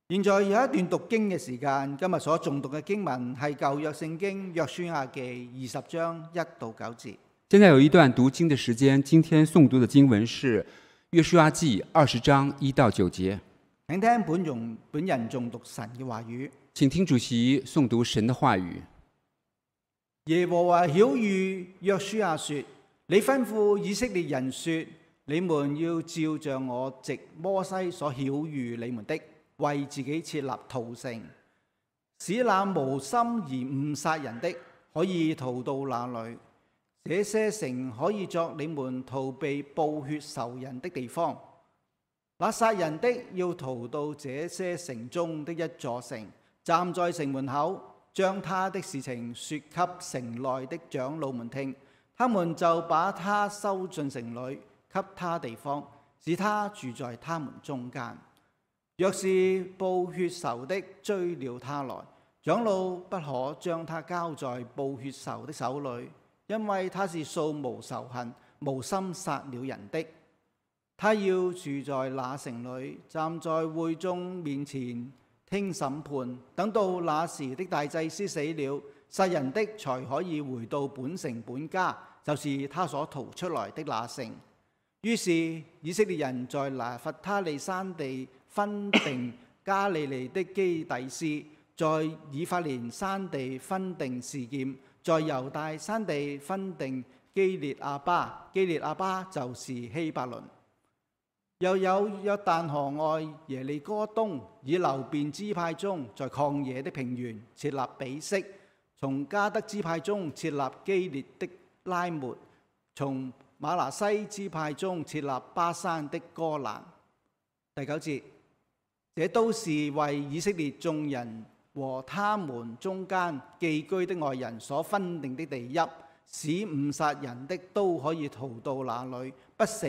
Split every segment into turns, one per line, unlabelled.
現在有一段讀經嘅時間，今日所誦讀嘅經文係舊約聖經約書亞記20章1到9節。
現在有一段讀經的時間，今天誦讀的經文是約書亞記20章1到9節。
請聽本人誦讀神嘅話語。
請聽主席誦讀神的話語。
耶和華曉諭約書亞說：你吩咐以色列人說，你們要照着我藉摩西所曉諭你們的，為自己設立逃城，使那無心而誤殺人的可以逃到那裏。這些城可以作你們逃避報血仇人的地方。那殺人的要逃到這些城中的一座城，站在城門口，將他的事情說給城內的長老們聽，他們就把他收進城裏，給他地方，使他住在他們中間。若是報血仇的追了他來，長老不可將他交在報血仇的手裏，因為他是素無仇恨、無心殺了人的。他要住在那城裏，站在會眾面前聽審判，等到那時的大祭司死了，殺人的才可以回到本城本家，就是他所逃出來的那城。於是以色列人在拿弗他利山地分定加利利的基底斯，在以法蓮山地分定示劍，在猶大山地分定基列亞巴，基列亞巴就是希伯倫。又有約旦河外耶利哥東以流便支派中，在曠野的平原設立比色；從迦得支派中設立基列的拉末；從瑪拿西支派中設立巴山的哥蘭。第9節，這都是為以色列眾人和他們中間寄居的外人所分定的地邑，使誤殺人的都可以逃到那裏，不死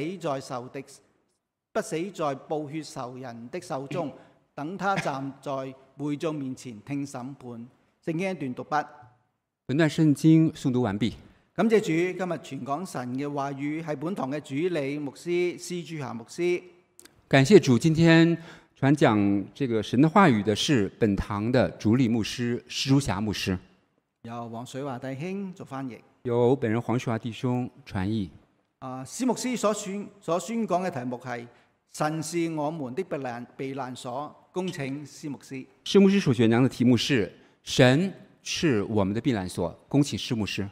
在報血仇人的手中，等他站在會眾面前聽審判。聖經一段讀畢。
本段聖經誦讀完畢。
感謝主，今日傳講神嘅話語係本堂嘅主理牧師施朱霞牧師。
感謝主，今天傳講這個神的話語的是本堂的主理牧師施朱霞牧師，
由黃水華弟兄做翻譯，
由本人黃水華弟兄傳譯。
施牧師所宣講嘅題目係神是我們的避難所，恭請施牧師。
施牧師所宣講的題目是神是我們的避難所，恭請施牧師。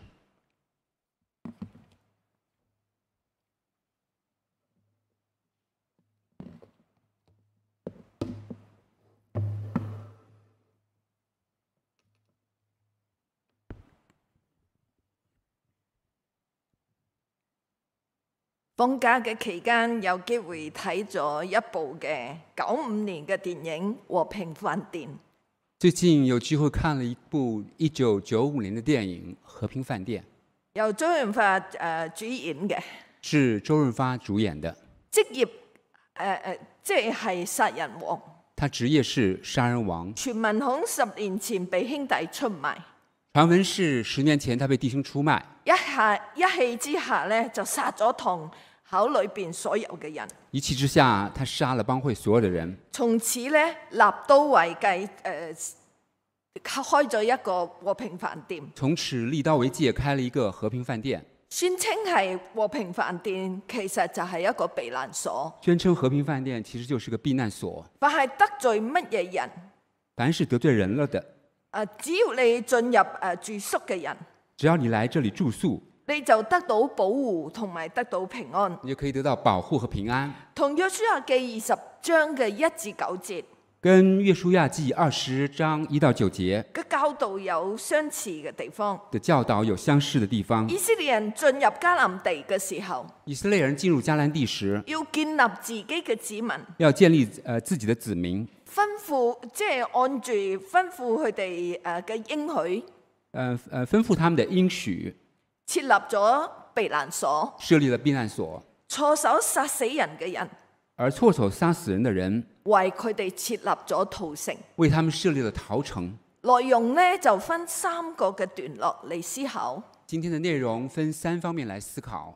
放假嘅期間有機會睇咗一部嘅95年嘅電影《和平飯店》。
最近有機會看了一部1995年的電影《和平飯店》，
由周潤發主演嘅，
是周潤發主演的。
職業即係殺人王。
他職業是殺人王。
傳聞響10年前被兄弟出賣。
傳聞是10年前他被弟兄出賣，
一氣之下咧就殺咗堂口裏邊所有嘅人。
一氣之下，他殺了幫會所有的人。
從此咧立刀為計，開咗一個和平飯店。
從此立刀為界，開了一個和平飯店。
宣稱係和平飯店，其實就係一個避難所。
宣稱和平飯店其實就是個避難所。
凡係得罪乜嘢人，
凡是得罪人了的，
只要你進入住宿嘅人，
只要你來這裡住宿，
你就得到保護同埋得到平安，
你就可以得到保護和平安。
同約書亞記20章嘅1至9節，
跟約書亞記20章1到9節
嘅教導有相似嘅地方。
的教導有相似的地方。
以色列人進入迦南地嘅時候，
以色列人進入迦南地時，
要建立自己嘅子民，
要建立自己的子民，
吩咐即係按住吩咐佢哋嘅應許，
吩咐他們的應許，
設立咗避難所，
設立了避難所。
錯手殺死人嘅人，
而錯手殺死人的人，
為佢哋設立咗逃城，
為他們設立了逃城。
內容呢就分3個嘅段落嚟思考。
今天的內容分3方面來思考。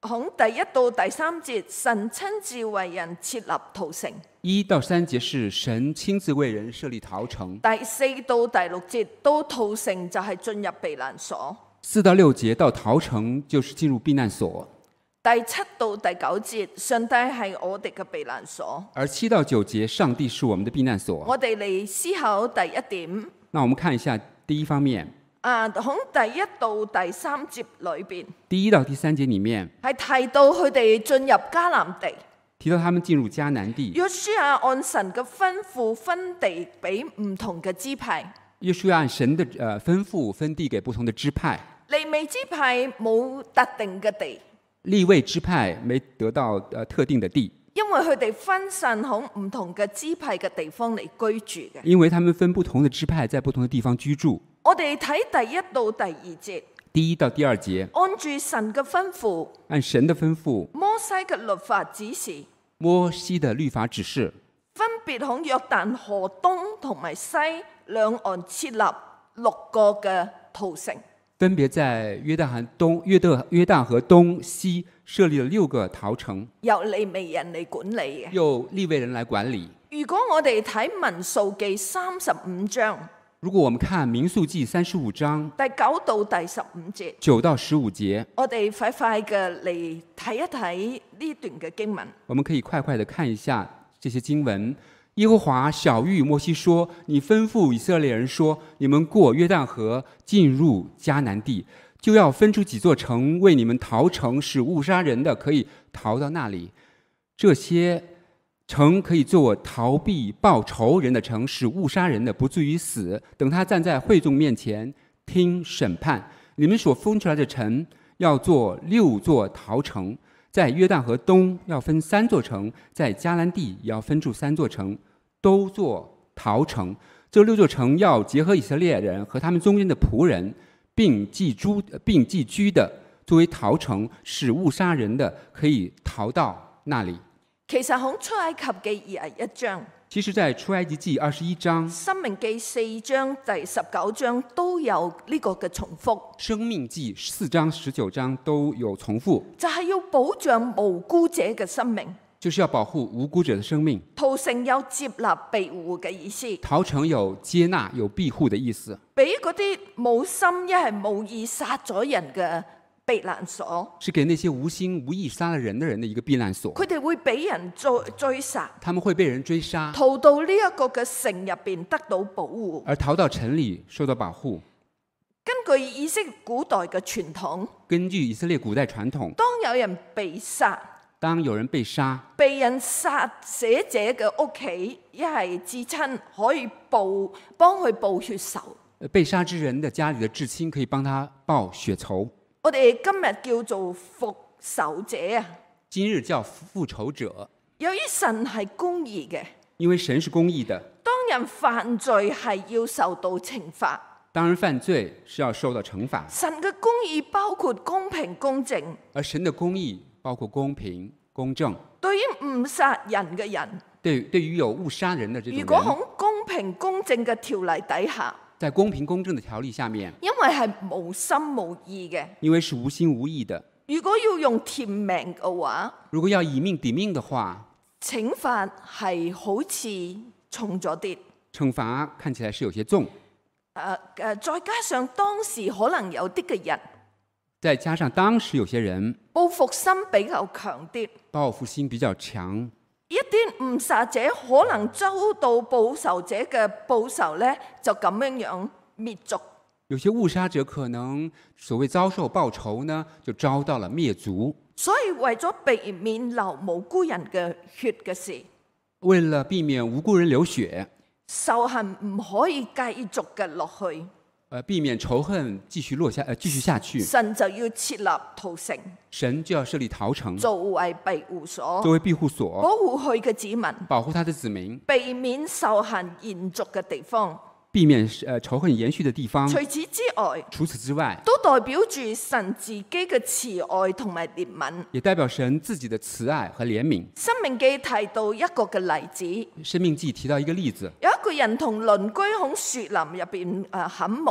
孔第1到第3節，神親自為人設立逃城。
1到3節是神親自為人設立逃城。
第4到第6節，到逃城就係進入避難所。
4到6節到逃城就是進入避難所。
第7到第9節，上帝係我哋嘅避難所。
而7到9節，上帝是我們的避難所。
我哋嚟思考第1點。
那我們看一下第一方面。
孔第1到第3節裏邊，
第1到第3節裡面
係提到佢哋進入迦南地。
提到他們進入迦南地。
約書亞按神嘅吩咐分地俾唔同嘅支派。
約書亞按神的吩咐分地給不同的支派。
利未支派冇特定嘅地。
利未支派沒得到特定的地，
因為佢哋分散喺唔同嘅支派嘅地方嚟居住嘅。
因為他們分不同的支派在不同的地方居住。
我哋睇第1到第2節。
第1到第2節，
按住神嘅吩咐，
按神的吩咐，
摩西嘅律法指示，
摩西的律法指示，
分別喺約旦河東同埋西兩岸設立6個嘅逃城。
分別在約旦河東西設立了6個逃城，
由利未人嚟管理嘅。
由利未人來管理。
如果我哋睇民數記35章，
如果我們看民數記35章
第9到第15節
，9到15節，
我哋快快嘅嚟睇一睇呢段嘅經文。
我們可以快快的看一下這些經文。耶和華曉諭摩西說：你吩咐以色列人說，你們過約旦河進入迦南地，就要分出幾座城為你們逃城，使誤殺人的可以逃到那裡。這些城可以做逃避報仇人的城，使誤殺人的不至於死。等他站在會眾面前聽審判。你們所分出來的城要做6座逃城。在約旦河東要分3座城，在迦南地也要分出3座城，都做逃城。這6座城要結合以色列人和他們中間的僕人，並寄居的，作為逃城，使誤殺人的可以逃到那裡。
其實喺出埃及記21章，
其實在出埃及記21章、
申命記4章第19章都有呢個嘅重複。
申命記4章19章都有重複，
就係要保障無辜者嘅生命，
就是要保護無辜者的生命。
逃城有接納庇護嘅意思，
逃城有接納有庇護的意思，
俾嗰啲冇心一係無意殺咗人嘅避難所，
是給那些無心無意殺了人的人的一個避難所。
佢哋會俾人追殺，
他們會被人追殺，
逃到呢一個嘅城入邊得到保護，
而逃到城裏受到保護。
根據以色列古代嘅傳統，
根據以色列古代傳統，
當有人被殺，
當有人被殺，
被人殺死者嘅屋企一係至親可以幫佢報血仇。
被殺之人的家裏的至親可以幫他報血仇。
我哋今日叫做復仇者啊，
今日叫復仇者。
由於神係公義嘅，
因為神是公義的，
當人犯罪係要受到懲罰。
當人犯罪是要受到懲罰。
神嘅公義包括公平公正，
而神的公義包括公平公正。
對於誤殺人嘅人，
對於有誤殺人的這種人，
如果喺公平公正嘅條例底下，
在公平公正的條例下面，
因為係無心無意嘅，
因為是無心無意的，
如果要用填命嘅話，
如果要以命抵命的話，
懲罰係好似重咗啲。
懲罰看起來是有些重。
再加上當時可能有啲嘅人，
再加上當時有些人
報復心比較強啲，
報復心比較強，
一啲誤殺者可能遭到報仇者嘅報仇呢，就咁樣滅族。
有些誤殺者可能所謂遭受報仇呢，就遭到了滅族。
所以為咗避免流無辜人嘅血嘅事，
為了避免無辜人流血，
仇恨唔可以繼續嘅落去。
避免仇恨繼續下去，
神就要設立逃城，
神就要設立逃城，
作為庇護所，
作為庇護所，
保護佢嘅子民，
保護他的子民，
避免仇恨延續嘅地方，
避免仇恨延續的地方。
除此之外，
都
代表住神自己嘅慈愛同埋憐憫，
也代表神自己的慈愛和憐憫。
申命記提到一個嘅例子，
申命記提到一個例子，
有一個人同鄰居喺樹林入邊砍木。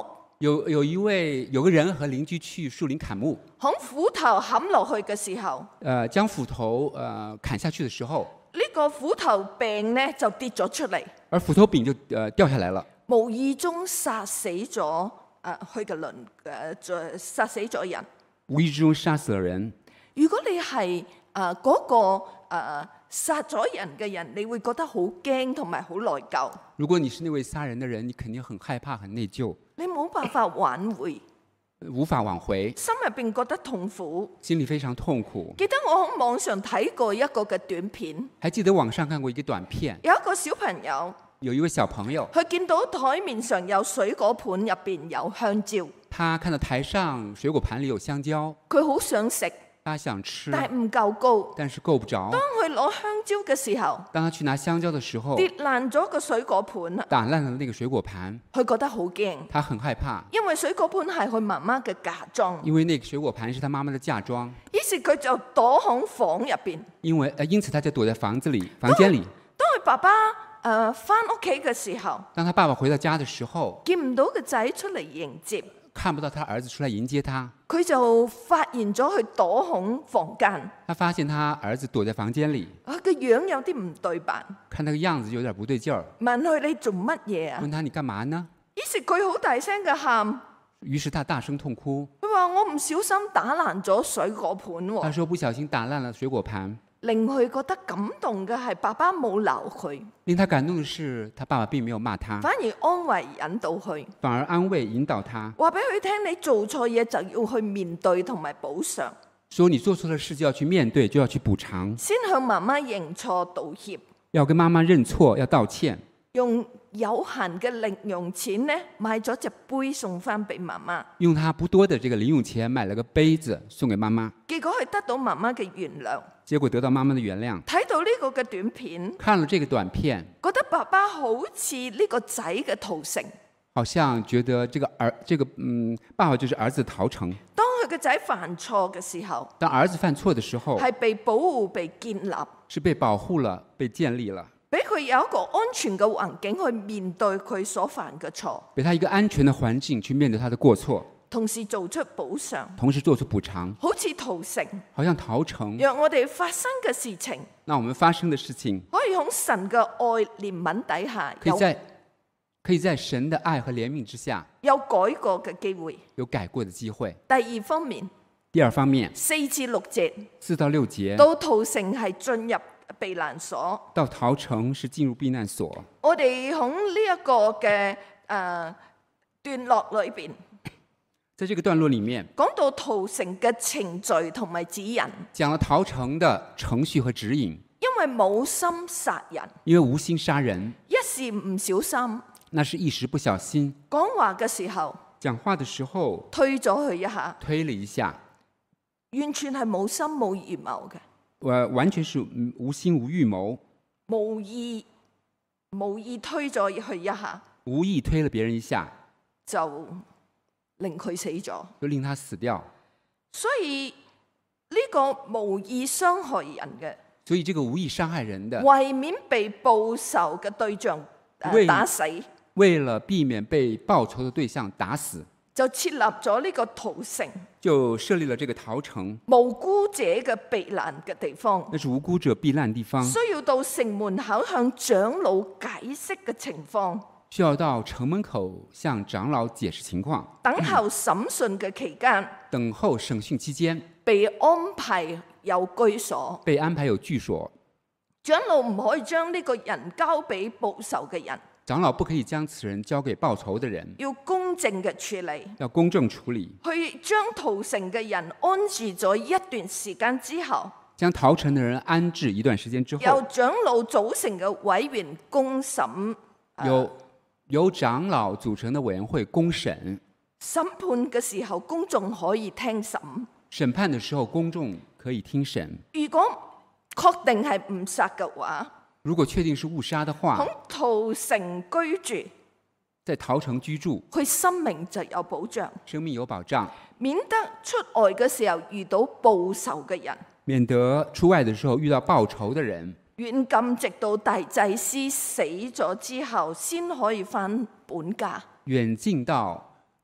有个人和邻居去树林砍木，
響斧頭冚落去嘅時候，
将斧頭砍下去的時候，
呢個斧頭柄呢就跌咗出嚟，
而斧頭柄就掉下來了，
無意中殺死咗佢嘅殺死咗人。
無意之中殺死了人。
如果你係嗰個殺咗人嘅人，你會覺得好驚同埋好內疚，
如果你是那位殺人的人，你肯定很害怕、很內疚，
你冇辦法挽回，
無法挽回，
心入邊覺得痛苦。
心裡非常痛苦。
記得我喺網上睇過一個嘅短片，
還記得網上看過一個短片，
有一個小朋友，
有一位小朋友，
佢見到台面上有水果盤，入邊有香蕉，
他看到台上水果盤裡有香蕉，
佢好想食，
他想吃，
但係唔夠高。
但是夠不着。
當佢攞香蕉嘅時候，
當他去拿香蕉的時候，
跌爛咗個水果盤啦，
打爛了那個水果盤，
佢覺得好驚，
他很害怕，
因為水果盤係佢媽媽嘅嫁妝，
因為那個水果盤是他媽媽的嫁妝，
於是佢就躲喺房入邊。
因此他就躲在房間裡。當
佢爸爸返屋企嘅時候，
當他爸爸回到家的時候，
見唔到個仔出嚟迎接，
看不到他兒子出來迎接他，
佢就發現咗佢躲喺房間。
他發現他兒子躲在房間裡，
佢個樣有啲唔對版，
看那個樣子有點不對勁兒，
問佢你做乜嘢啊？
問他你幹嘛呢？
於是佢好大聲嘅喊，
於是他大聲痛哭，
佢話我唔小心打爛咗水果盤
他
喎。
說不小心打爛了水果盤。
令佢覺得感動嘅係爸爸冇鬧佢，
令他感動的是他爸爸並沒有罵他，
反而安慰引導佢，
反而安慰引導他，
話俾佢聽你做錯嘢就要去面對同埋補償，
說你做錯了事就要去面對，就要去補償，
先向媽媽認錯道歉，
要跟媽媽認錯，要道歉，
用有限嘅零用錢呢買咗隻杯送翻俾媽媽，
用他不多的這個零用錢買了個杯子送給媽媽，
結果佢得到媽媽嘅原諒。
結果得到媽媽的原諒。
睇到呢個嘅短片，
看了這個短片，
覺得爸爸好似呢個仔嘅屠城，
好像覺得爸爸就是兒子的陶城。
當佢個仔犯錯嘅時候，
當兒子犯錯的時候，
係被保護、被建立，
是被保護了、被建立了，
俾佢有一個安全嘅環境去面對佢所犯嘅錯，
給他一個安全的環境去面對他的過錯，
同時做出補償，
同時做出補償，
好似屠城。
好像陶城。
讓我哋發生嘅事情，
那我們發生的事情，
可以喺神嘅愛憐憫底下，
可以在神的愛和憐憫之下，
有改過嘅機會。
有改過的機會。
第二方面，
第二方面
4至6節，
4到6節，
到屠城係進入避難所。
到陶城是進入避難所。
我哋喺呢一個嘅段落裏邊，
在這個段落裡面，
講到屠城嘅程序同埋指引，
講了陶城的程序和指引。
因為冇心殺人，
因為無心殺人，
一時唔小心，
那是一時不小心。
講話嘅時候，
講話的時候
推咗佢一下，
推了一下，
完全係冇心冇預謀嘅，
完全是無心無預謀，
無意推咗佢一下，
無意推了別人一下，
就令佢死咗。
就令他死掉。
所以呢個無意傷害人嘅，
所以這個無意傷害人的，
為免被報仇嘅對象打死，
為了避免被報仇的對象打死，
就設立咗呢個屠城，
就設立了這個陶城，
無辜者嘅避難嘅地方。
那是無辜者避難地方，
需要到城門口向長老解釋嘅情況，
需要到城門口向長老解釋情況，
等候審訊嘅期間，
等候審訊期間
被安排有居所。
被安排有居所，
長老唔可以將呢個人交俾報仇嘅人，
長老不可以將此人交給報仇的人，
要公正嘅處理，
要公正處理。
去將屠城嘅人安置咗一段時間之後，
將陶城的人安置一段時間之後，
由長老組成嘅委員公審，
由長老組成的委員會公審。
審判嘅時候，公眾可以聽審。
審判的時候，公眾可以聽審。
如果確定係誤殺嘅話，
如果確定是誤殺的話，
喺屠城居住，
在陶城居住，
佢生命就有保障，
生命有保障，
免得出外嘅時候遇到報仇嘅人，
免得出外的時候遇到報仇的人，
軟禁直到大祭司死咗之後，先可以返本家。
遠近到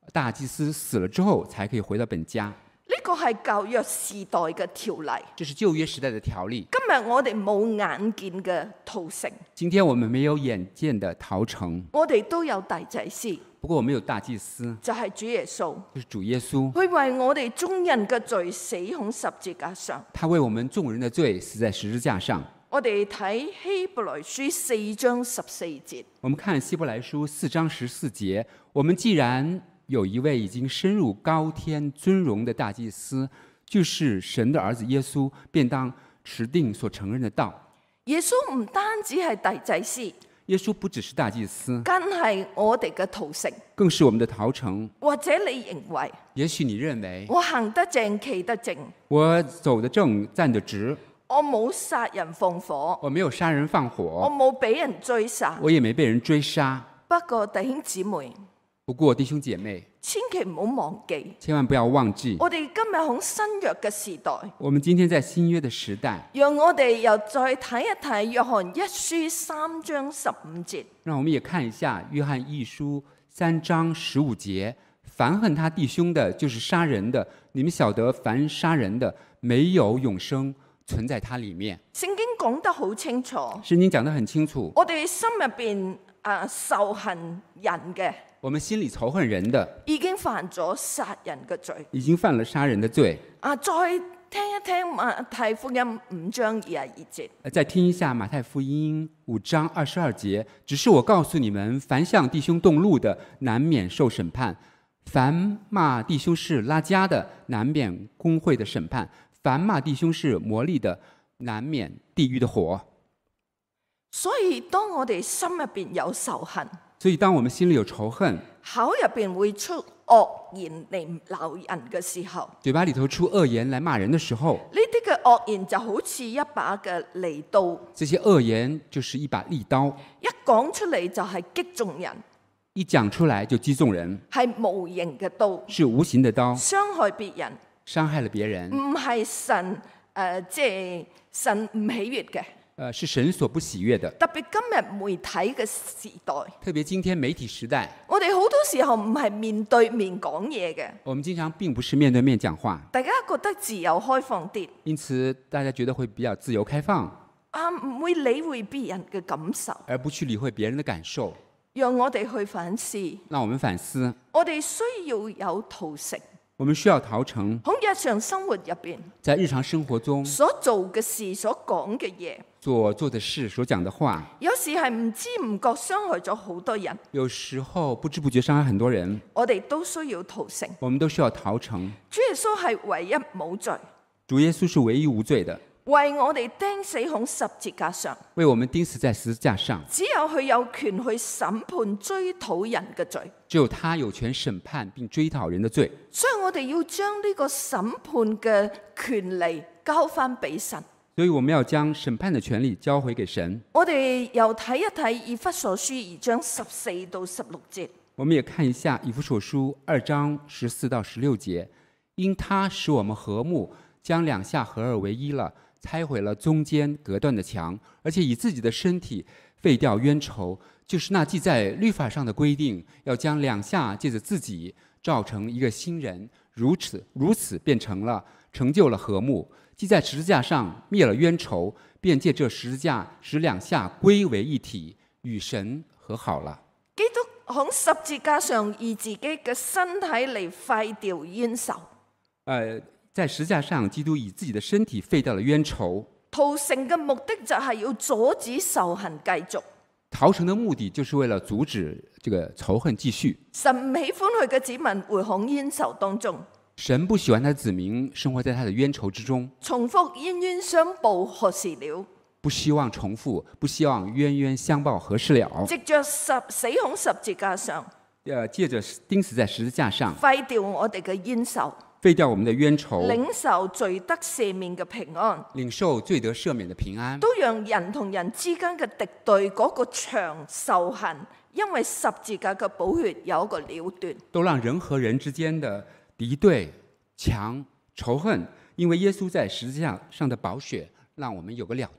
大祭司死了之后才可以回到本家。
呢個係舊約時代嘅條例。
这是旧约時代的條例。
今日我哋冇眼見嘅屠城，
今天我們沒有眼見的逃城，
我哋都有大祭司，
不過我們有大祭司，
就係主耶穌。
就是主耶穌，
佢為我哋眾人嘅罪死喺十字架上。
他為我們眾人的罪死在十字架上。
我哋睇希伯來書4章14節，
我們看希伯來書4章14節，我們既然有一位已經升入高天尊榮的大祭司，就是神的兒子耶穌，便當持定所承認的道。
耶穌唔單止係大祭司，
耶穌不只是大祭司，
更係我哋嘅屠城。
更是我們的逃城。
或者你認為
也許你認為
我行得正企得正，
我走得正站得直，
我冇殺人放火，
我沒有殺人放
我
火，
冇俾人追殺。
我也沒被人追殺。
不過弟兄姊妹，
不過弟兄姐妹，
千祈唔好忘記，
千萬不要忘記，
我哋今日喺新約嘅時代，
我們今天在新約的時代。
讓我哋又再睇一睇約翰一書3章15節。
讓我們也看一下約翰一書3章15節，凡恨他弟兄的，就是殺人的。你們曉得，凡殺人的，沒有永生存在他裡面。
聖經講得好清楚，
聖經講得很清楚，
我哋心入邊仇恨人嘅，
我們心裡仇恨人的，
已經犯咗殺人嘅罪。
已經犯了殺人的罪。
再聽一聽馬太福音5章22節。
再聽一下馬太福音5章22節，只是我告訴你們，凡向弟兄動怒的，難免受審判；凡罵弟兄是拉加的，難免公會的審判；凡罵弟兄是魔力的，難免地獄的火。
所以當我哋心入邊有仇恨，
所以當我們心裡有仇恨，
口入邊會出惡言嚟鬧人嘅時候，
嘴巴裡頭出惡言來罵人的時候，
呢啲嘅惡言就好似一把嘅利刀，
這些惡言就是一把利刀，
一講出嚟就係擊中人，
一講出來就擊中人，
係無形嘅刀，
是無形的刀，
傷害別人，
傷害了別人，
唔係神即係神唔喜悅嘅。
是神所不喜悅的。
特別今日媒體嘅時代，
特別今天媒體時代，
我哋好多時候唔係面對面講嘢嘅，
我們經常並不是面對面講話，
大家覺得自由開放啲，
因此大家覺得會比較自由開放，
唔會理會別人嘅感受，
而不去理會別人的感受。
讓我哋去反思，
讓我們反思，
我哋需要有屠城。
我們需要逃城，
喺日常生活入邊，
在日常生活中
所做嘅事、所講嘅嘢，
所做的事、所講的話，
有時係唔知唔覺傷害咗好多人，
有時候不知不覺傷害很多人，
我哋都需要屠城。
我們都需要逃城。
主耶穌係唯一冇罪，
主耶穌是唯一無罪的，
為我哋釘死喺十字架上，
為我們釘死在十字架上。
只有佢有權去審判追討人嘅罪，
只有他有權審判並追討人的罪，
所以我哋要將呢個審判嘅權利交翻俾神。
所以我們要將審判的權利交回給神。
我哋又睇一睇以弗所書2章14到16節。
我們也看一下以弗所書2章14到16節，因他使我們和睦，將兩下合而為一了，拆毀了中間隔斷的牆，而且以自己的身體廢掉冤仇，就是那記在律法上的規定，要將兩下借着自己造成一個新人，如此變成就了和睦。既在十字架上滅了冤仇，便借這十字架使兩下歸為一體，與神和好了。
基督喺十字架上以自己嘅身體嚟廢掉冤仇。
在十字架上，基督以自己的身體廢掉了冤仇。
屠城嘅目的就係要阻止仇恨繼續。
逃城的目的就是為了阻止這個仇恨繼續。
神唔喜歡佢嘅子民活喺冤仇當中。
神不喜歡他的子民生活在他的冤仇之中。
重複冤冤相報何時了？
不希望重複，不希望冤冤相報何時了？
藉着死喺十字架上，
借着釘死在十字架上，
廢掉我哋嘅冤仇，
廢掉我們的冤仇，
領受罪得赦免嘅平安，
領受罪得赦免的平安，
都讓人同人之間嘅敵對嗰個牆仇恨，因為十字架嘅寶血有一個了斷，
都讓人和人之間的敵對、牆、仇恨，因為耶穌在十字架上的寶血，讓我們有個了斷。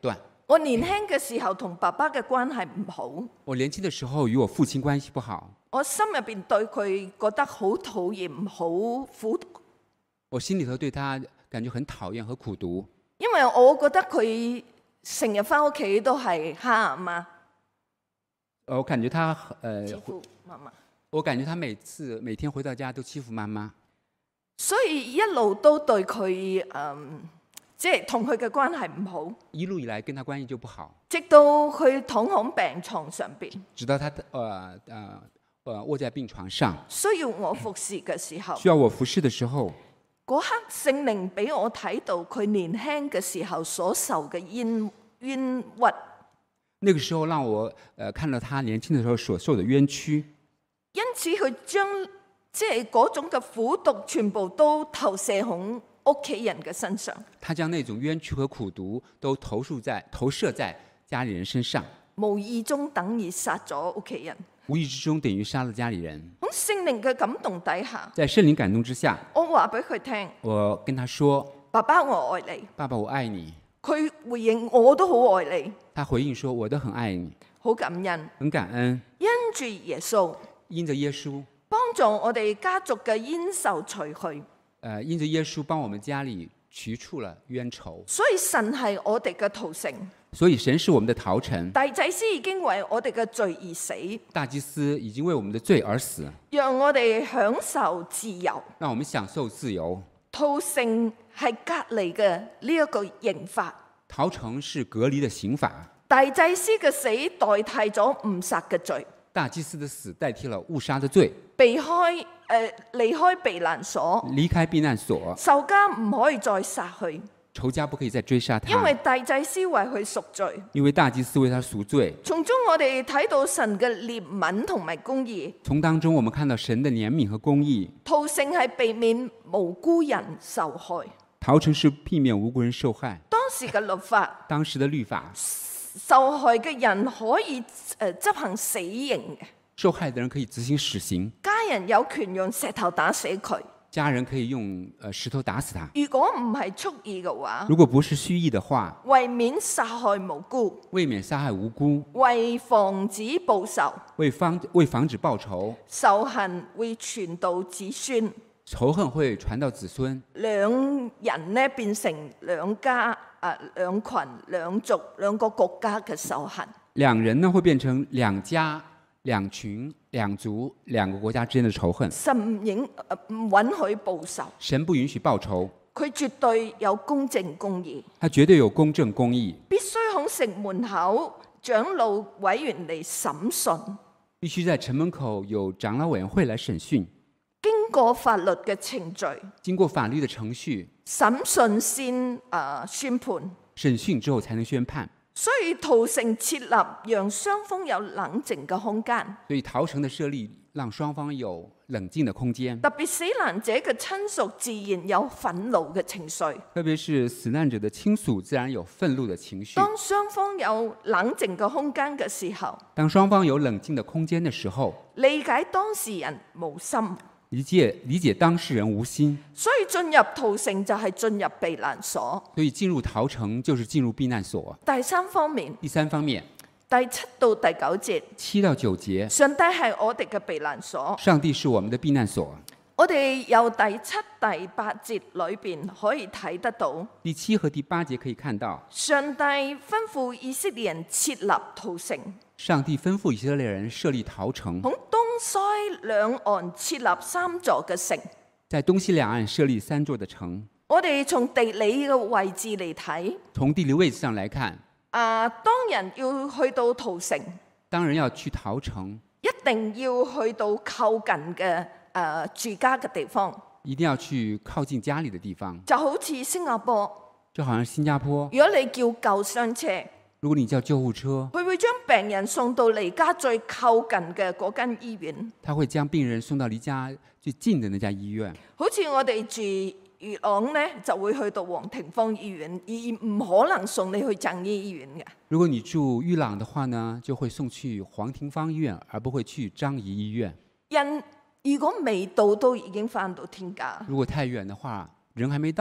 我年輕嘅時候同爸爸嘅關係唔好，
我年輕的時候與我父親關係不好，
我心入邊對佢覺得好討厭、好苦毒，
我心裡頭對他感覺很討厭和苦毒，
因為我覺得佢成日返屋企都係蝦阿媽。
我感覺他
欺負媽媽，
我感覺他每天回到家都欺負媽媽，
所以一路都對佢即係同佢嘅關係唔好，
一路以來跟他關係就不好，
直到佢躺喺病床上邊，
直到他臥在病床上，
需要我服侍嘅時候，
需要我服侍的時候，
嗰刻聖靈俾我睇到佢年輕嘅時候所受嘅冤屈，
那個時候讓我看到他年輕的時候所受的冤屈，
因此佢將即係嗰種嘅苦毒全部都投射喺屋企人嘅身上。
他將那種冤屈和苦毒都投射在家裡人身上，
無意中等於殺咗屋企人。
無意之中等於殺了家裡人。
喺聖靈嘅感動底下，
在聖靈感動之下，
我話俾佢聽，
我跟他說：
爸爸，我愛你。
爸爸，我愛你。
佢回應我都好愛你，
他回應說：我都很愛你，
好感恩，
很感恩。
因住耶穌
因着耶穌，
幫助我哋家族嘅冤仇除去。
因着耶穌幫我們家裡除去了冤仇，
所以神係我哋嘅逃城，
所以神是我們的逃城。
大祭司已經為我哋嘅罪而死，
大祭司已經為我們的罪而死，
讓我哋享受自由。
讓我們享受自由。
逃城係隔離嘅呢一個刑罰，
逃城是隔離的刑罰。
大祭司嘅死代替咗誤殺嘅罪，
大祭司的死代替了誤殺的罪，
離開避難所，
離開避難所，
仇家唔可以再殺佢，
仇家不可以再追殺他，
因為大祭司為佢贖罪。
因為大祭司為他贖罪。
從中我哋睇到神嘅憐憫同埋公義。
從當中我們看到神的憐憫和公義。
逃城係避免無辜人受害。
逃城是避免無辜人受害。
當時嘅律法，
當時的律法，
受害嘅人可以執行死刑嘅。
受害的人可以執行死刑，
家人有權用石頭打死佢。
家人可以用石頭打死他。
如果唔係蓄意嘅話，
如果不是蓄意的話，
為免殺害無辜，
為免殺害無辜，
為防止報仇，
為防止報仇，
仇恨會傳到子孫，
仇恨會傳到子孫，
兩人呢變成兩家兩群兩族兩個國家嘅仇恨。
兩人呢會變成兩家兩群兩族兩個國家之間的仇恨。
神唔允許報仇，
神不允許報仇，
佢絕對有公正公義，
他絕對有公正公義，
必須喺城門口長老委員嚟審訊，
必須在城門口有長老委員會來審訊，
經過法律嘅程序，
經過法律的程序，
審訊先宣判，
審訊之後才能宣判。
所以逃城設立讓雙方有冷靜嘅空間，
所以逃城的設立讓雙方有冷靜的空間。
特別死難者嘅親屬自然有憤怒嘅情緒，
特別是死難者的親屬自然有憤怒的情緒。
當雙方有冷靜嘅空間嘅時候，
當雙方有冷靜的空間的時候，
理解當事人無心，
理解當事人無心，
所以進入逃城就係進入避難所。
所以進入逃城就是進入避難所。
第三方面，
第三方面，
第7到第9節
7到9節，
上帝係我哋嘅避難所。
上帝是我們的避難所。
我哋由第7、第8節裏邊可以睇得到，
第7和第8節可以看到，
上帝吩咐以色列人設立逃城，
上帝吩咐以色列人設立逃城，
喺東西兩岸設立3座嘅城。
在東西兩岸設立3座的城。
我哋從地理嘅位置嚟睇，
從地理位置上來看，
當人要去到逃城，
當人要去逃城，
一定要去到靠近嘅住家嘅地方，
一定要去靠近家裡的地方，
就好似新加坡。
就好像新加坡，
如果你叫救傷車，
如果你叫救護車，
佢會將病人送到離家最靠近嘅嗰間醫院。
他會將病人送到離家最近的那家醫院。
好似我哋住元朗呢，就會去到黃庭芳醫院，而唔可能送你去正醫醫院嘅。
如果你住裕朗的話呢，就會送去黃庭芳醫院，而不會去彰宜醫院。
人如果未到都已經返到天家，
如果太遠的話，人還沒到，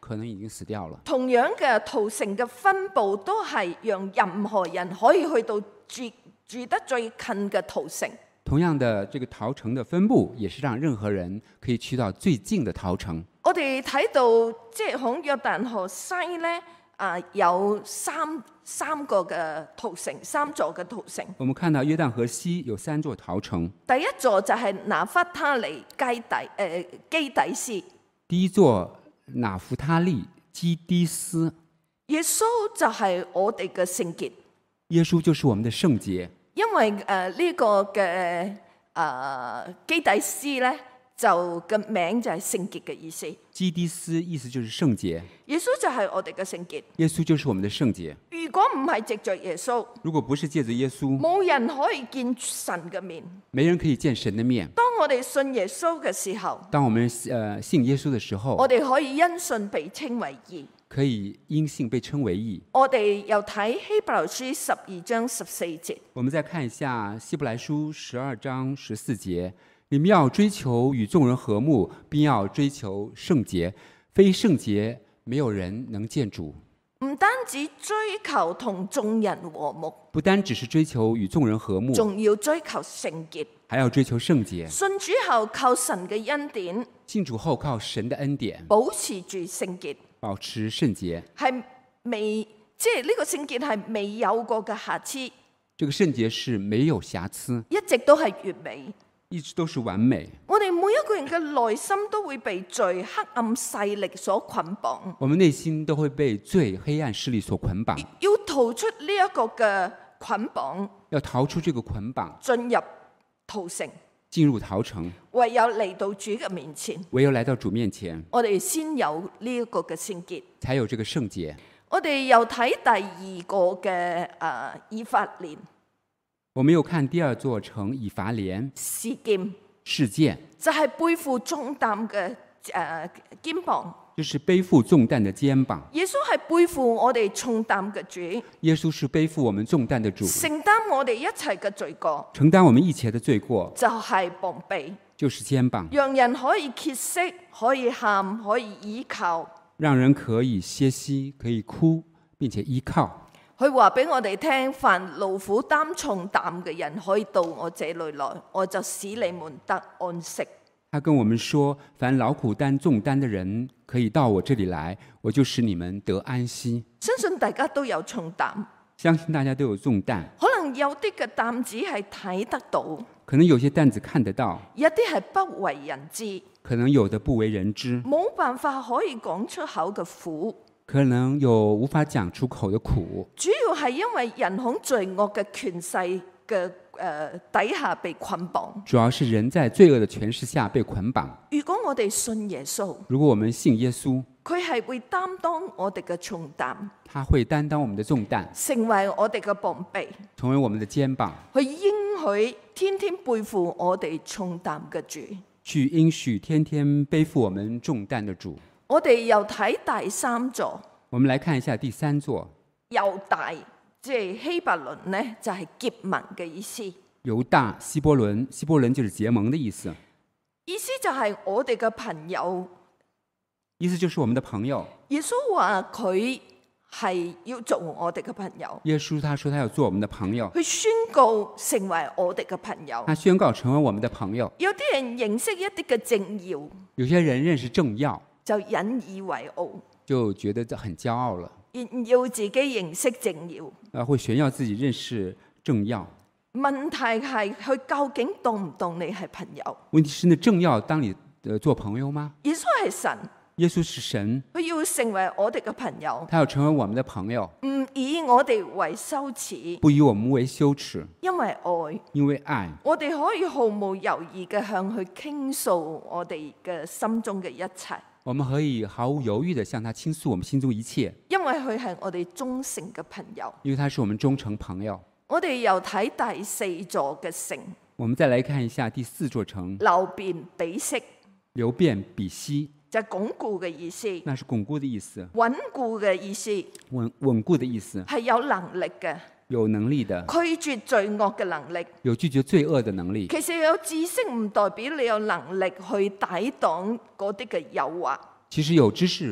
可能已經死掉了。
同樣嘅屠城嘅分佈都係讓任何人可以去到住得最近嘅屠城。
同樣的，這個逃城的分佈也是讓任何人可以去到最近的逃城。
我哋睇到即係響約旦河西咧，有三個嘅屠城，3座嘅屠城。
我們看到約旦河西有3座逃城，
第一座就係拿弗他利基底斯。
第一座拿弗他利基低斯。
耶穌就係我哋嘅聖潔，
耶穌就是我們的聖潔。
因為呢個嘅基底斯咧，就嘅名就係聖潔嘅意思。
基低斯意思就是聖潔。
耶穌就係我哋嘅聖潔。
耶穌就是我們的聖潔。
如果唔係藉着耶穌，
如果不是借着耶穌，
冇人可以見神嘅面。
沒人可以見神的面。
當我哋信耶穌嘅時候，
當我們信耶穌的時候，
我哋可以因信被稱為義。
可以因信被稱為義。
我哋又睇希伯來書12章14節。
我們再看一下希伯來書12章14節，你們要追求與眾人和睦，並要追求聖潔，非聖潔沒有人能見主。
唔單止追求同眾人和睦，
不單只是追求與眾人和睦，
仲要追求聖潔，
還要追求聖潔。
信主後靠神嘅恩典，
信主後靠神的恩典，
保持住聖潔，
保持聖潔，
係即係呢個聖潔係未有過嘅瑕疵。
這個聖潔是沒有瑕疵，
一直都係完美，
一直都是完美。
我哋每一個人嘅內心都會被罪黑暗勢力所捆綁，
我們內心都會被罪黑暗勢力所捆綁，
要逃出呢一個嘅捆綁，
要逃出這個捆綁，
進入屠城，
進入逃城，
唯有嚟到主嘅面前，
唯有來到主面前，
我哋先有呢一個嘅聖潔，
才有這個聖潔。
我哋又睇第二個嘅以法蓮
我們又看第二座城以法蓮
事件，就係背負重擔嘅肩膀。
就是背負重擔的肩膀。
耶穌係背負我哋重擔嘅主，
耶穌是背負我們重擔的主，
承擔我哋一切嘅罪過，
承擔我們一切的罪過，
就係膀臂，
就是肩膀，
讓人可以歇息，可以喊，可以依靠。
讓人可以歇息，可以哭，並且依靠。
佢話俾我哋聽，凡勞苦擔重擔嘅人，可以到我這裏來，我就使你們得安息。
他跟我們說，凡勞苦重擔的人，可以到我這裏來，我就使你們得安息。
相信大家都有重擔，
相信大家都有重擔。
可能有啲嘅擔子係睇得到，
可能有些擔子看得到，
有啲係不為人知，
可能有的不為人知，
冇辦法可以講出口嘅苦，
可能有無法講出口的苦。
主要係因為人喺罪惡嘅權勢嘅底下被捆綁。
主要是人在罪惡的權勢下被捆綁。
如果我哋信耶穌，
如果我們信耶穌，
佢係會擔當我哋嘅重擔，
他會擔當我們的重擔，
成為我哋嘅膀臂，
成為我們的肩膀，
去應許天天背負我哋重擔嘅主，
去應許天天背負我們重擔的主。
我哋又睇第三座，
我們來看一下第三座，
猶大，即係希伯倫呢，就係結盟嘅意思。
猶大希伯倫，希伯倫就是結盟的意思。
意思就係我哋嘅朋友。
意思就是我們的朋友。
耶穌話佢係要做我哋嘅朋友。
耶穌他說他要做我們的朋友，
去宣告成為我哋嘅朋友。
他宣告成為我們的朋友。
有啲人認識一啲嘅政要，
有些人認識政要，
就引以為傲，
就覺得很驕傲了，
要自己認識政要，
會炫耀自己認識政要。
問題係佢究竟當唔當你係朋友？
問題是呢，政要當你做朋友嗎？
耶穌係神，
耶穌是神，
佢要成為我哋嘅朋友，
他要成為我們的朋友，
唔以我哋為羞恥，
不以我們為羞恥，
因為愛，
因為愛，
我哋可以毫無猶豫嘅向佢傾訴我哋嘅心中嘅一切。
我們可以毫無猶豫地向他傾訴我們心中一切，
因為佢係我哋忠誠嘅朋友。
因為他是我們忠誠朋友。
我哋又睇第四座嘅城，
我們再來看一下第四座城，
流便比色，
流便比悉，
就係鞏固嘅意思，
那是鞏固的意思，
穩固嘅意思，
穩固的意思，
係有能力嘅，
有能力的，
拒絕罪惡嘅能力。
有拒絕罪惡的能力。
其實有知識唔代表你有能力去抵擋嗰啲嘅誘惑。
其實有知識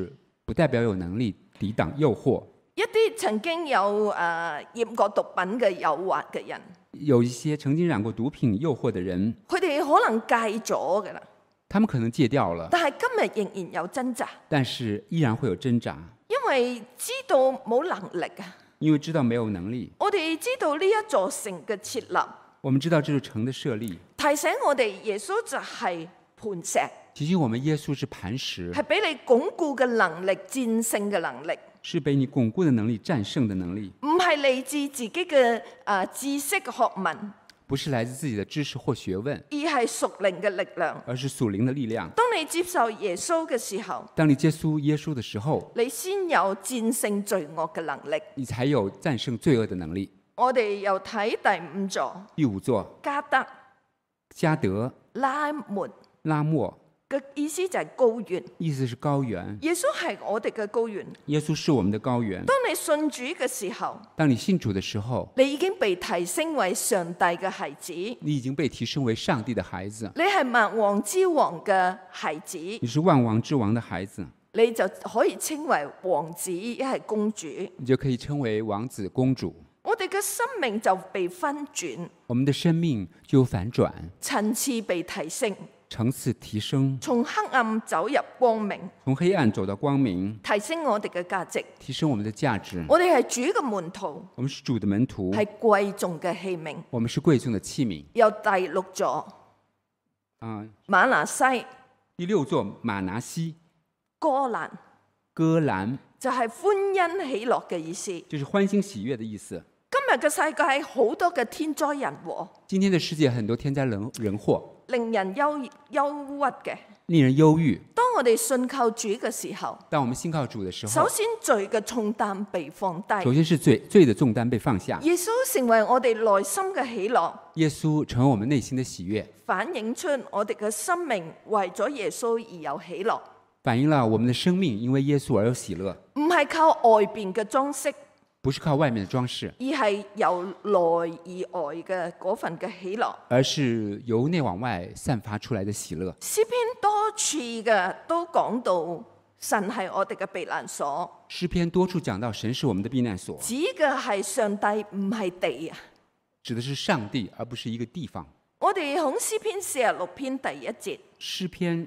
不代表有能力抵擋誘惑。
一啲曾經有染過毒品嘅誘惑嘅人，
有一些曾經染過毒品誘惑的人，
佢哋可能戒咗㗎啦，
他們可能戒掉了，
但係今日仍然有掙扎，
但是依然會有掙扎，
因為知道冇能力啊。
因為知道沒有能力。
我哋知道呢一座城嘅設立，
我們知道這座城的設立，
提醒我哋耶穌就係磐石，
提醒我們耶穌是磐石，
係俾你鞏固嘅能力、戰勝嘅能力，
是俾你鞏固的能力、戰勝的能力，
唔係嚟自自己嘅知識學問，
不是來自自己的知識或學問，
而係屬靈嘅力量。
而是屬靈的力量。
當你接受耶穌嘅時候，
當你接觸耶穌的時候，
你先有戰勝罪惡嘅能力。
你才有戰勝罪惡的能力。
我哋又睇第五座
第五座，
加德
加德
拉末
拉末，
嘅意思就係高原。
意思是高原。
耶穌係我哋嘅高原。
耶穌是我們的高原。
當你信主嘅時候，
當你信主的時候，
你已經被提升為上帝嘅孩子，
你已經被提升為上帝的孩子，
你係萬王之王嘅孩子，
你是萬王之王的孩子，
你就可以稱為王子，一係公主。
你就可以稱為王子公主。
我哋嘅生命就被翻轉，
我們的生命就有反轉，
層次被提升，
層次提升，
從黑暗走入光明，
從黑暗走到光明，
提升我哋嘅價值。
提升我們的價值。
我哋係主嘅門徒，
我們是主的門徒，
係貴重嘅器皿。
我們是貴重的器皿。
有第六座馬拿西
第六座馬拿西
歌蘭，
歌蘭，
就係歡欣喜樂嘅意思。
就是歡欣喜悅的意思。
今日嘅世界係好多嘅天災人禍，
今天的世界很多天災人禍，
令人憂鬱嘅。
令人憂鬱。
當我哋信靠主嘅時候，
當我們信靠主的時候，
首先罪嘅重擔被放低，
首先是罪的重擔被放下，
耶穌成為我哋內心嘅喜樂，
耶穌成為我們內心的喜悅，
反映出我哋嘅生命為咗耶穌而有喜樂，
反映了我們的生命因為耶穌而有喜樂，
唔係靠外邊嘅裝飾，
不是靠外面的裝飾，
而係由內而外嘅嗰份嘅喜樂。
而是由內往外散發出來的喜樂。
詩篇多處嘅都講到神係我哋嘅避難所，
詩篇多處講到神是我們的避難所，
指嘅係上帝，唔係地啊。
指的是上帝，而不是一個地方。
我哋喺詩篇46篇第一節，
詩篇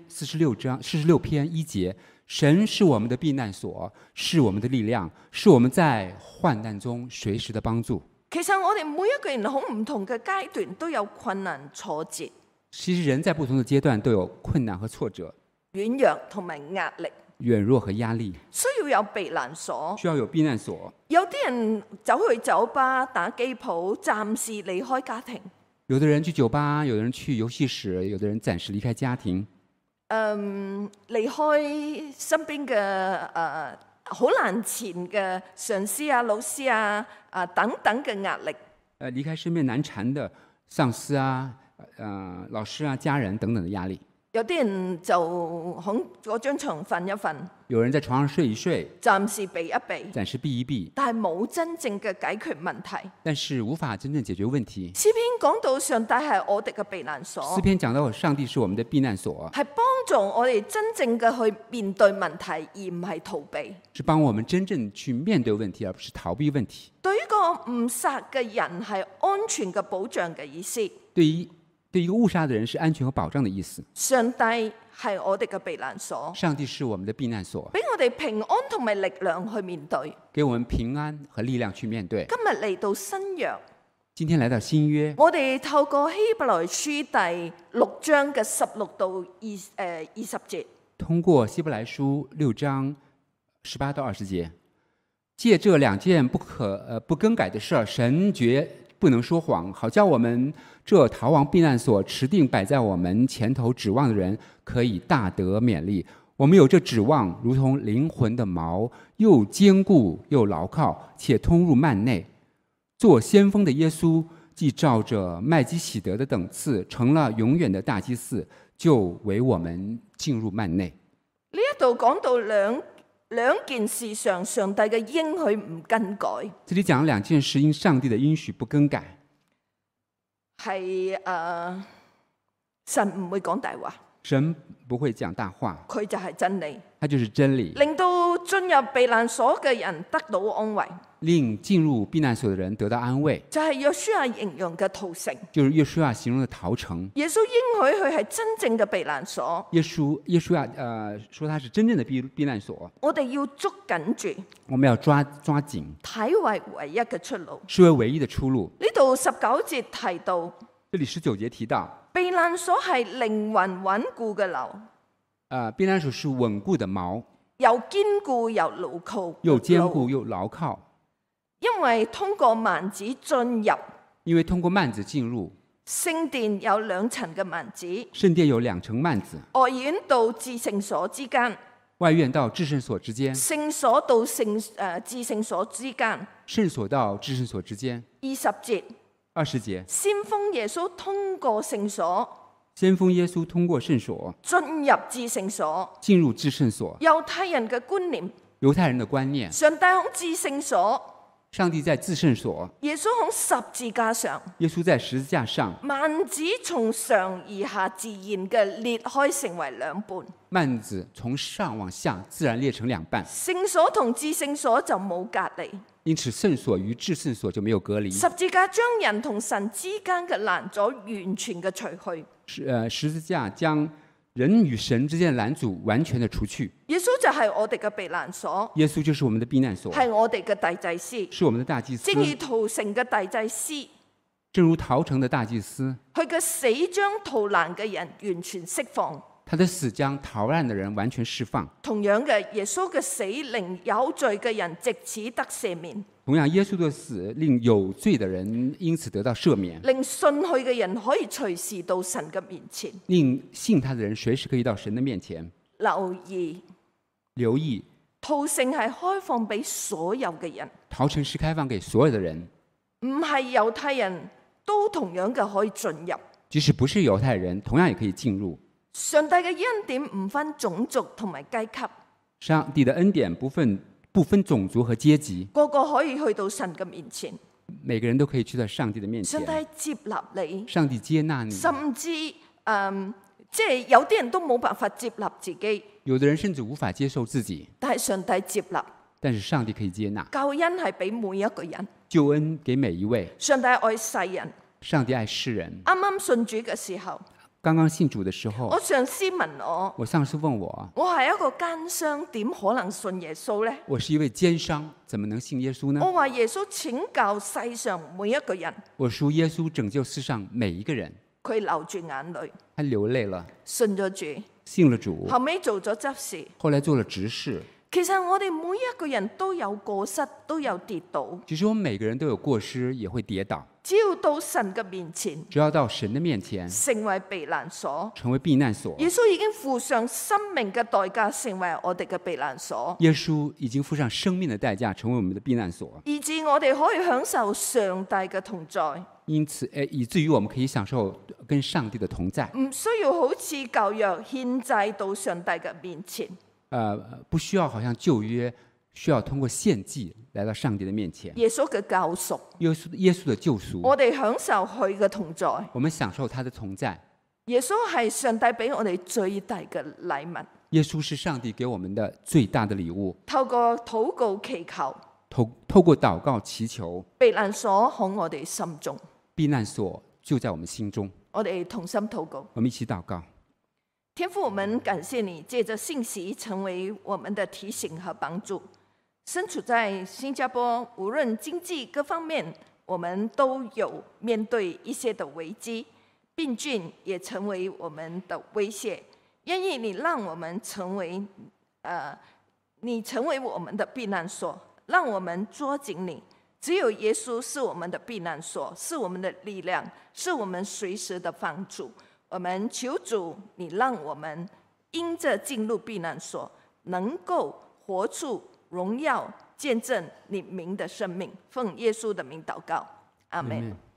46篇1節，神是我們的避難所，是我們的力量，是我們在患難中隨時的幫助。
其實我哋每一個人喺唔同嘅階段都有困難挫折，
其實人在不同的階段都有困難和挫折，
軟弱同埋壓力，
軟弱和壓力，
需要有避難所。
需要有避難所。
有啲人走去酒吧打機鋪，暫時離開家庭。
有的人去酒吧，有的人去遊戲室，有的人暫時離開家庭。
離開身邊嘅好難纏嘅上司啊、老師啊、等等嘅壓力。
離開身邊難纏的上司啊、老師啊、家人等等的壓力。
有啲人就喺嗰張床瞓一瞓，
有人在床上睡一睡，
暫時避一避，
暫時避一避，
但係冇真正嘅解決問題。
但是無法真正解決問題。
詩篇講到上帝係我哋嘅避難所，
詩篇講到上帝是我們的避難所，
係幫助我哋真正嘅去面對問題，而唔係逃避。
是幫我們真正去面對問題，而不是逃避問題。
對於個誤殺嘅人係安全嘅保障嘅意思。
對一個誤殺的人是安全和保障的意思。
上帝係我哋嘅避難所，
上帝是我們的避難所，
俾我哋平安同埋力量去面對。
給我們平安和力量去面對。
今日嚟到新約，
今天來到新約，
我哋透過希伯來書第6章嘅16到20節，
通過希伯來書6章18到20節，借這兩件不更改的事，神絕不能說謊，好叫我們這逃往避難所持定擺在我們前頭指望的人，可以大得勉勵。我們有這指望，如同靈魂的錨，又堅固又牢靠，且通入幔內。做先鋒的耶穌，既照着麥基洗德的等次，成了永遠的大祭司，就為我們進入幔內。
呢一度講到兩件事上，上帝嘅應許唔更改。
這裡講兩件事，因上帝的應許不更改，
係神唔會講大話。
神不會講大話，
佢就係真理，
它就是真理，
令到進入避難所嘅人得到安慰。
令進入避難所的人得到安慰，
就係約書亞形容嘅逃城。
就是約書亞形容的逃城。
耶穌應許佢係真正嘅避難所，
耶穌亞說他是真正的避難所，
我哋要捉緊住，
我們要抓緊，
睇為唯一嘅出路。
視為唯一的出路。
呢度19節提到，
這裡19節提到，
避難所係靈魂穩固嘅樓，
避難所是穩固的錨，
又堅固又牢靠，
又堅固又牢靠。
因為通過幔子進入，
因為通過幔子進入，
聖殿有2層嘅幔子，
聖殿有2層幔子，
外院到至聖所之間，
外院到至聖所之間，
聖所到至聖所之間，
聖所到至聖所之間。
20節，
20節，
先鋒耶穌通過聖所，
先鋒耶穌通過聖所
進入至聖所。
進入至聖所。
猶太人嘅觀念，
猶太人的觀念，
上帝喺至聖所，
上帝在至聖所，
耶穌喺十字架上，
耶穌在十字架上，
幔子從上而下自然嘅裂開成為2半，
幔子從上往下自然裂成2半。
聖所同至聖所就冇隔離，
因此聖所與至聖所就沒有隔離。
十字架將人同神之間嘅攔阻完全嘅除去。
十字架將人與神之間的攔阻完全的除去。
耶穌就係我哋嘅避難所，
耶穌就是我們的避難所，
係我哋嘅大祭司，
是我們的大祭司，
正如屠城嘅大祭司，
正如逃城的大祭司，
佢嘅死將逃難嘅人完全釋放。
他的死將逃難的人完全釋放。
同樣嘅，耶穌嘅死令有罪嘅人藉此得赦免，
同樣，耶穌的死令有罪的人因此得到赦免，
令信佢嘅人可以隨時到神嘅面前。
令信他的人隨時可以到神的面前。
留意，
留意，
逃城係開放俾所有嘅人，
逃城是開放給所有的人，
唔係猶太人都同樣嘅可以進入。
即使不是猶太人，同樣也可以進入。
上帝嘅恩典唔分種族同埋階級，
上帝的恩典不分種族和階級，
個個可以去到神嘅面前。
每個人都可以去到上帝的面前。
上帝接納你，
上帝接納你，
甚至即係有啲人都冇辦法接納自己，
有的人甚至無法接受自己，
但係上帝接納。
但是上帝可以接納。
救恩係俾每一個人，
救恩給每一位。
上帝愛世人。
上帝愛世人。
啱啱信主嘅時候，
剛剛信主的時候，
我上司問我
上司問我
係一個奸商，點可能信耶穌呢？
我是一位奸商，怎麼能信耶穌呢？
我話耶穌拯救世上每一個人。
我說耶穌拯救世上每一個人。
佢流住眼淚，
他流淚了，
信咗主，
信了主，
後尾做咗執事，
後來做了執事。
其實我哋每一個人都有過失，都有跌倒。
其實我們每個人都有過失，也會跌倒。
只要到神嘅面前，
只要到神的面前，
成為避難所，
成為避難所。
耶穌已經付上生命嘅代價，成為我哋嘅避難所。
耶穌已經付上生命的代價，成為我們的避難所，
以致我哋可以享受上帝嘅同在。
因此，以至於我們可以享受跟上帝的同在，
唔需要好似舊約獻祭到上帝嘅面前。
不需要好像舊約需要通過獻祭來到上帝的面前。
耶穌嘅救贖，
耶穌的救贖，
我哋享受佢嘅同在。
我們享受他的同在。
耶穌係上帝俾我哋最大嘅禮物。
耶穌是上帝給我們的最大的禮物。
透過禱告祈求，
透過禱告祈求，
避難所喺我哋心中。
避難所就在我們心中。
我哋同心禱告，
我們一起禱告。
天父，我們感謝你借着信息成為我們的提醒和幫助。身處在新加坡，無論經濟各方面，我們都有面對一些的危機，病菌也成為我們的威脅。願意你讓我們成為我們的避難所，讓我們捉緊你。只有耶穌是我們的避難所，是我們的力量，是我們隨時的幫助。我們求主，你讓我們因着進入避難所，能夠活出榮耀、見證你名的生命。奉耶穌的名禱告，阿們。